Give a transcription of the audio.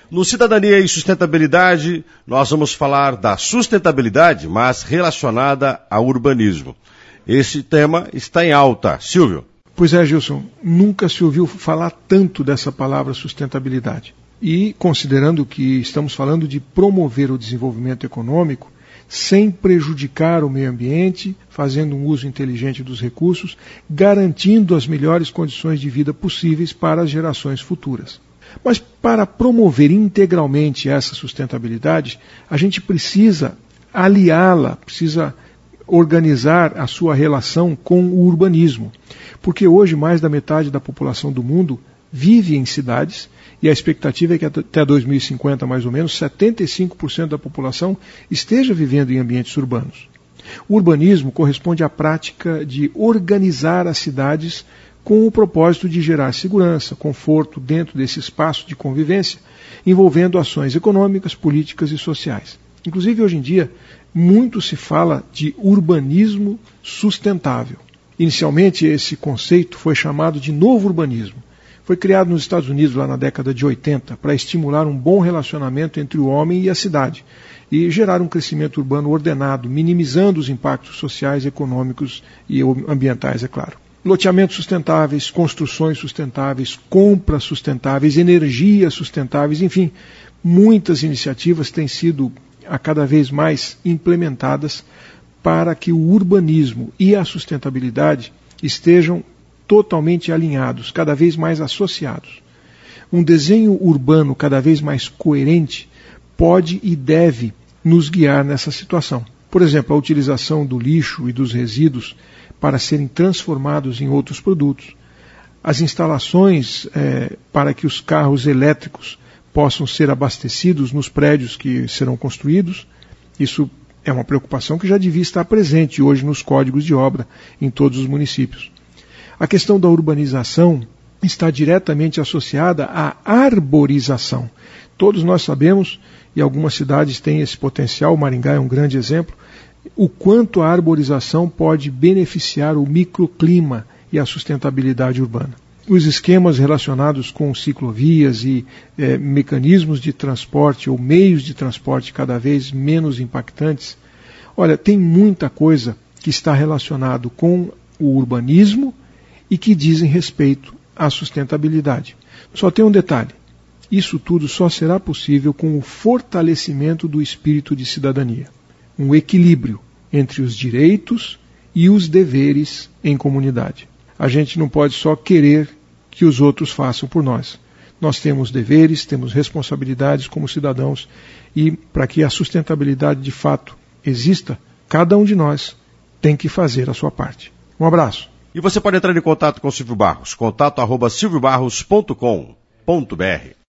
No Cidadania e Sustentabilidade, nós vamos falar da sustentabilidade, mas relacionada ao urbanismo. Esse tema está em alta. Silvio. Pois é, Gilson, nunca se ouviu falar tanto dessa palavra sustentabilidade. E, considerando que estamos falando de promover o desenvolvimento econômico, sem prejudicar o meio ambiente, fazendo um uso inteligente dos recursos, garantindo as melhores condições de vida possíveis para as gerações futuras. Mas para promover integralmente essa sustentabilidade, a gente precisa aliá-la, precisa organizar a sua relação com o urbanismo. Porque hoje mais da metade da população do mundo vive em cidades e a expectativa é que até 2050, mais ou menos, 75% da população esteja vivendo em ambientes urbanos. O urbanismo corresponde à prática de organizar as cidades com o propósito de gerar segurança, conforto dentro desse espaço de convivência, envolvendo ações econômicas, políticas e sociais. Inclusive, hoje em dia, muito se fala de urbanismo sustentável. Inicialmente, esse conceito foi chamado de novo urbanismo. Foi criado nos Estados Unidos lá na década de 80 para estimular um bom relacionamento entre o homem e a cidade e gerar um crescimento urbano ordenado, minimizando os impactos sociais, econômicos e ambientais, é claro. Loteamentos sustentáveis, construções sustentáveis, compras sustentáveis, energias sustentáveis, enfim, muitas iniciativas têm sido a cada vez mais implementadas para que o urbanismo e a sustentabilidade estejam totalmente alinhados, cada vez mais associados. Um desenho urbano cada vez mais coerente pode e deve nos guiar nessa situação. Por exemplo, a utilização do lixo e dos resíduos para serem transformados em outros produtos. As instalações para que os carros elétricos possam ser abastecidos nos prédios que serão construídos. Isso é uma preocupação que já devia estar presente hoje nos códigos de obra em todos os municípios. A questão da urbanização está diretamente associada à arborização. Todos nós sabemos, e algumas cidades têm esse potencial, Maringá é um grande exemplo, o quanto a arborização pode beneficiar o microclima e a sustentabilidade urbana. Os esquemas relacionados com ciclovias e mecanismos de transporte ou meios de transporte cada vez menos impactantes, olha, tem muita coisa que está relacionado com o urbanismo e que dizem respeito à sustentabilidade. Só tem um detalhe, isso tudo só será possível com o fortalecimento do espírito de cidadania, um equilíbrio entre os direitos e os deveres em comunidade. A gente não pode só querer que os outros façam por nós. Nós temos deveres, temos responsabilidades como cidadãos e para que a sustentabilidade de fato exista, cada um de nós tem que fazer a sua parte. Um abraço. E você pode entrar em contato com o Silvio Barros, contato@silviobarros.com.br.